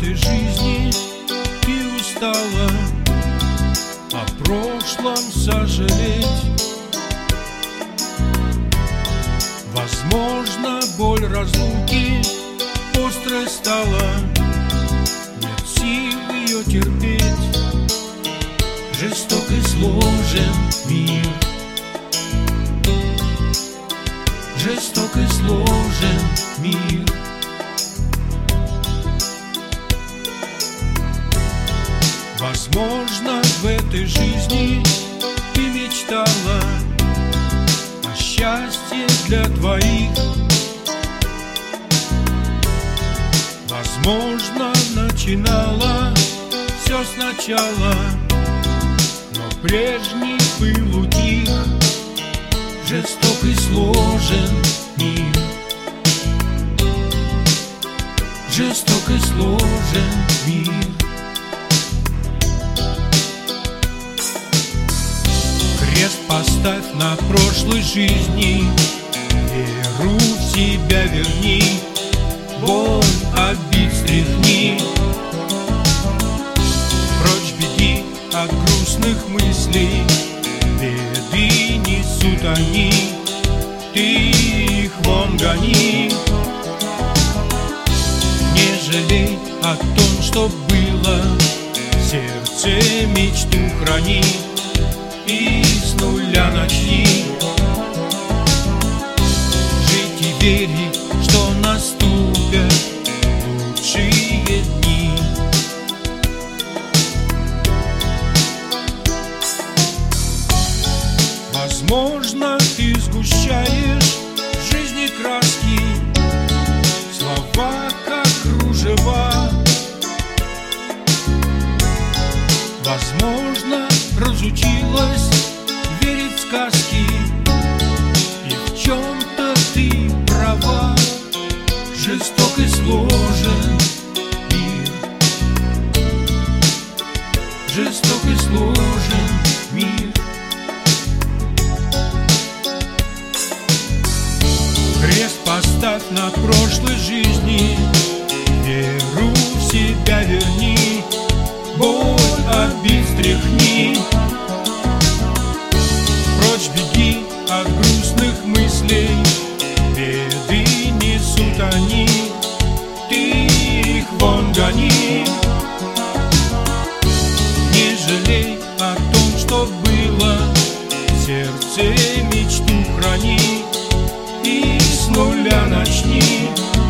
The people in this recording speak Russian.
этой жизни ты устала о прошлом сожалеть. Возможно, боль разлуки острой стала, нет сил ее терпеть. Жесток и сложен мир, жесток и сложен мир. Возможно, в этой жизни ты мечтала о счастье для двоих. Возможно, начинала все сначала, но прежний пыл утих. Жесток и сложен мир, жесток и сложен мир. Крест поставь на прошлой жизни, веру в себя верни, боль обид стряхни. Прочь беги от грустных мыслей, беды несут они, ты их вон гони. Не жалей о том, что было, в сердце мечту храни и с нуля начни. Жить и верить, что наступят лучшие дни. Возможно, ты сгущаешь в жизни краски, слова как кружева. Возможно, разучилась верить в сказки, и в чем-то ты права. Жесток и сложен мир, жесток и сложен мир. Крест поставь на прошлой жизни, веру в себя верни, боль обид стряхни. Прочь беги от грустных мыслей, беды несут они, ты их вон гони. Не жалей о том, что было, в сердце мечту храни и с нуля начни.